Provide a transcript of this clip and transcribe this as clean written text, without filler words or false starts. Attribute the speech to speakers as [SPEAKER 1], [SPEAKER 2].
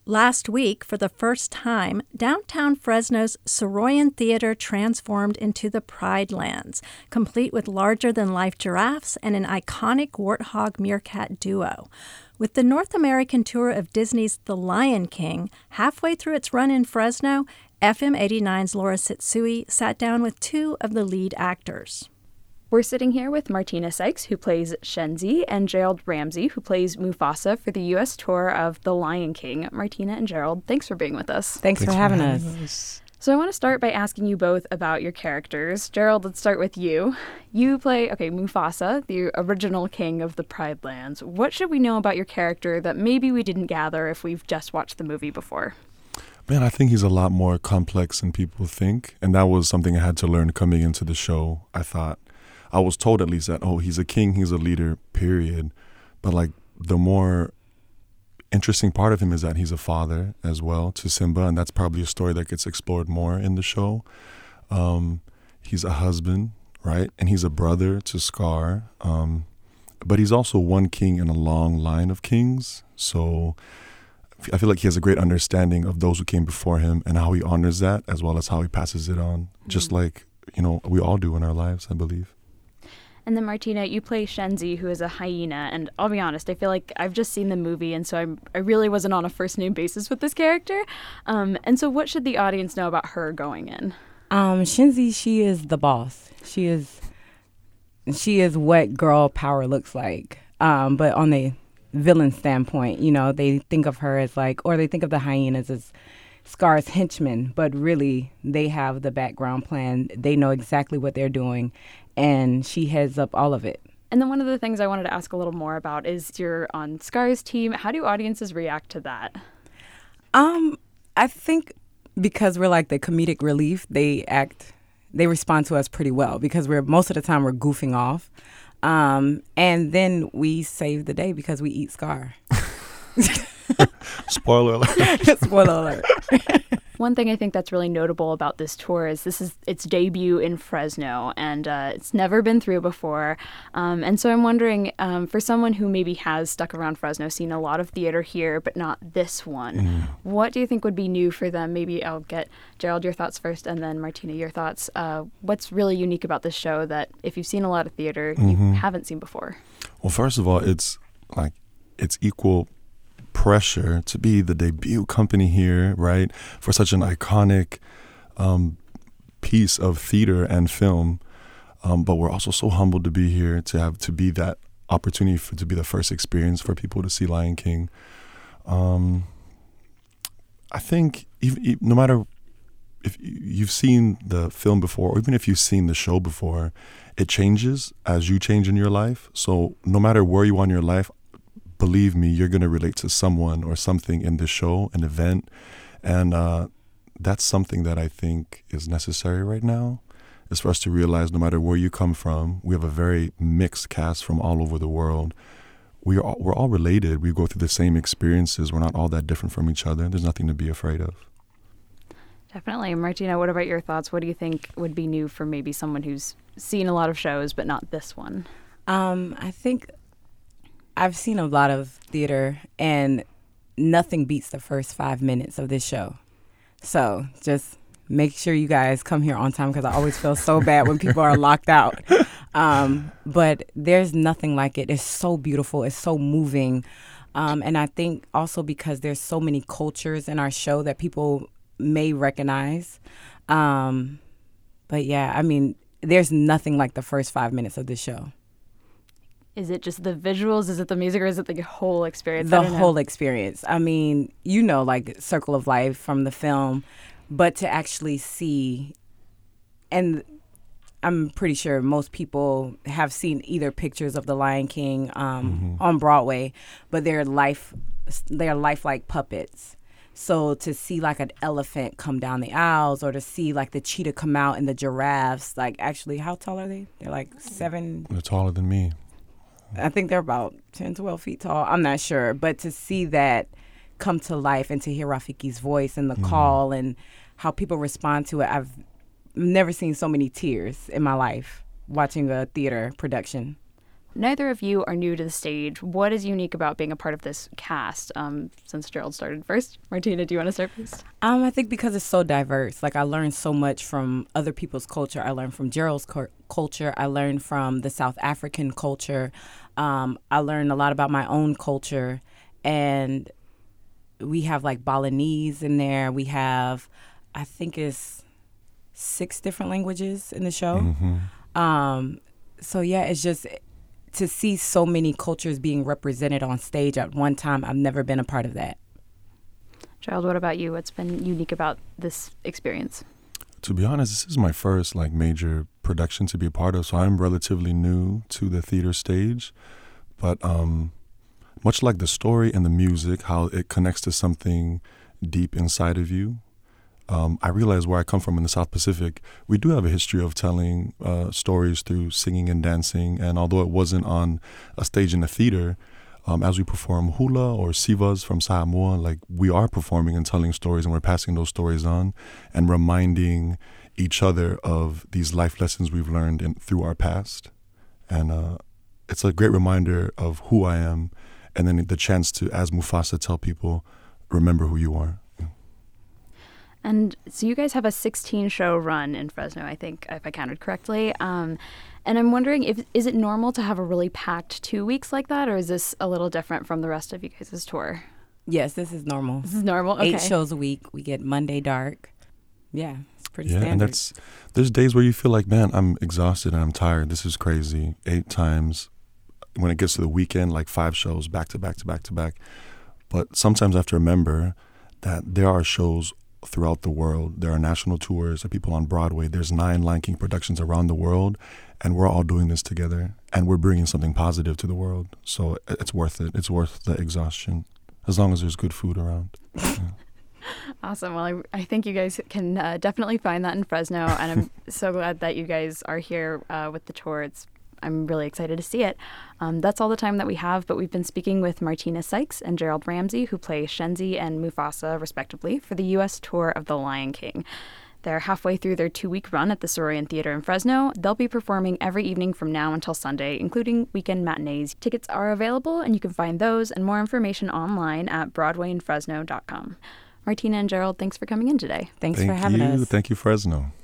[SPEAKER 1] Last week, for the first time, downtown Fresno's Soroyan Theater transformed into the Pride Lands, complete with larger-than-life giraffes and an iconic warthog-meerkat duo. With the North American tour of Disney's The Lion King halfway through its run in Fresno, FM 89's Laura Sitsui sat down with two of the lead actors.
[SPEAKER 2] We're sitting here with Martina Sykes, who plays Shenzi, and Gerald Ramsey, who plays Mufasa for the U.S. tour of The Lion King. Martina and Gerald, thanks for being with us.
[SPEAKER 3] Thanks for having us.
[SPEAKER 2] So I want to start by asking you both about your characters. Gerald, let's start with you. You play, Mufasa, the original king of the Pride Lands. What should we know about your character that maybe we didn't gather if we've just watched the movie before?
[SPEAKER 4] Man, I think he's a lot more complex than people think, and that was something I had to learn coming into the show. I was told at least that, he's a king, he's a leader, period. But the more interesting part of him is that he's a father as well to Simba, and that's probably a story that gets explored more in the show. He's a husband, right? And he's a brother to Scar. But he's also one king in a long line of kings. So I feel like he has a great understanding of those who came before him and how he honors that, as well as how he passes it on, just like, we all do in our lives, I believe.
[SPEAKER 2] And then, Martina, you play Shenzi, who is a hyena. And I'll be honest, I feel like I've just seen the movie, and so I really wasn't on a first-name basis with this character. And so what should the audience know about her going in?
[SPEAKER 3] Shenzi, she is the boss. She is what girl power looks like. But on the villain standpoint, they think of her as or they think of the hyenas as Scar's henchmen, but really they have the background plan. They know exactly what they're doing, and she heads up all of it.
[SPEAKER 2] And then one of the things I wanted to ask a little more about is you're on Scar's team. How do audiences react to that?
[SPEAKER 3] I think because we're the comedic relief, they respond to us pretty well because most of the time we're goofing off. And then we save the day because we eat Scar.
[SPEAKER 4] Spoiler alert.
[SPEAKER 3] Spoiler alert.
[SPEAKER 2] One thing I think that's really notable about this tour is this is its debut in Fresno, and it's never been through before. And so I'm wondering, for someone who maybe has stuck around Fresno, seen a lot of theater here, but not this one, what do you think would be new for them? Maybe I'll get Gerald your thoughts first, and then Martina your thoughts. What's really unique about this show that if you've seen a lot of theater, you haven't seen before?
[SPEAKER 4] Well, first of all, it's equal pressure to be the debut company here, right, for such an iconic piece of theater and film. But we're also so humbled to be here, to be that opportunity to be the first experience for people to see Lion King. I think no matter if you've seen the film before, or even if you've seen the show before, it changes as you change in your life. So no matter where you are in your life, believe me, you're going to relate to someone or something in the show, an event. And that's something that I think is necessary right now, is for us to realize no matter where you come from, we have a very mixed cast from all over the world. We're all related. We go through the same experiences. We're not all that different from each other. There's nothing to be afraid of.
[SPEAKER 2] Definitely. Martina, what about your thoughts? What do you think would be new for maybe someone who's seen a lot of shows, but not this one?
[SPEAKER 3] I think I've seen a lot of theater, and nothing beats the first 5 minutes of this show. So just make sure you guys come here on time, because I always feel so bad when people are locked out. But there's nothing like it. It's so beautiful. It's so moving. And I think also because there's so many cultures in our show that people may recognize. But yeah, there's nothing like the first 5 minutes of this show.
[SPEAKER 2] Is it just the visuals? Is it the music? Or is it the whole experience?
[SPEAKER 3] The whole experience. Circle of Life from the film, but to actually see, and I'm pretty sure most people have seen either pictures of the Lion King on Broadway, but they're lifelike puppets. So to see an elephant come down the aisles, or to see the cheetah come out and the giraffes, actually, how tall are they? They're 7.
[SPEAKER 4] They're taller than me.
[SPEAKER 3] I think they're about 10, 12 feet tall. I'm not sure. But to see that come to life and to hear Rafiki's voice and the call and how people respond to it, I've never seen so many tears in my life watching a theater production.
[SPEAKER 2] neither of you are new to the stage. What is unique about being a part of this cast? Since Gerald started first. Martina, do you want to start first?
[SPEAKER 3] I think because it's so diverse. Like, I learned so much from other people's culture. I learned from Gerald's culture. I learned from the South African culture. I learned a lot about my own culture. And we have like Balinese in there. We have, I think it's 6 different languages in the show.
[SPEAKER 4] Mm-hmm.
[SPEAKER 3] So yeah, it's just to see so many cultures being represented on stage at one time. I've never been a part of that.
[SPEAKER 2] Gerald, what about you? What's been unique about this experience?
[SPEAKER 4] To be honest, this is my first like major production to be a part of, so I'm relatively new to the theater stage. But much like the story and the music, how it connects to something deep inside of you, I realize where I come from in the South Pacific, we do have a history of telling stories through singing and dancing. And although it wasn't on a stage in a theater, as we perform hula or sivas from Samoa, like we are performing and telling stories, and we're passing those stories on and reminding each other of these life lessons we've learned through our past. And it's a great reminder of who I am, and then the chance to, as Mufasa, tell people, remember who you are.
[SPEAKER 2] And so you guys have a 16-show run in Fresno, I think, if I counted correctly. And I'm wondering, is it normal to have a really packed 2 weeks like that, or is this a little different from the rest of you guys' tour?
[SPEAKER 3] Yes, this is normal.
[SPEAKER 2] This is normal? Okay.
[SPEAKER 3] 8 shows a week. We get Monday dark. Yeah, it's pretty standard.
[SPEAKER 4] And there's days where you feel like, man, I'm exhausted and I'm tired. This is crazy. 8 times. When it gets to the weekend, like 5 shows back to back to back to back. But sometimes I have to remember that there are shows throughout the world. There are national tours, there are people on Broadway. There's 9 Lion King productions around the world, and we're all doing this together, and we're bringing something positive to the world. So it's worth it. It's worth the exhaustion, as long as there's good food around. Yeah.
[SPEAKER 2] Awesome. Well, I think you guys can definitely find that in Fresno, and I'm so glad that you guys are here with the tour. I'm really excited to see it. That's all the time that we have, but we've been speaking with Martina Sykes and Gerald Ramsey, who play Shenzi and Mufasa, respectively, for the U.S. tour of The Lion King. They're halfway through their 2-week run at the Saroyan Theater in Fresno. They'll be performing every evening from now until Sunday, including weekend matinees. Tickets are available, and you can find those and more information online at BroadwayInFresno.com. Martina and Gerald, thanks for coming in today.
[SPEAKER 3] Thanks for having us.
[SPEAKER 4] Thank you, Fresno.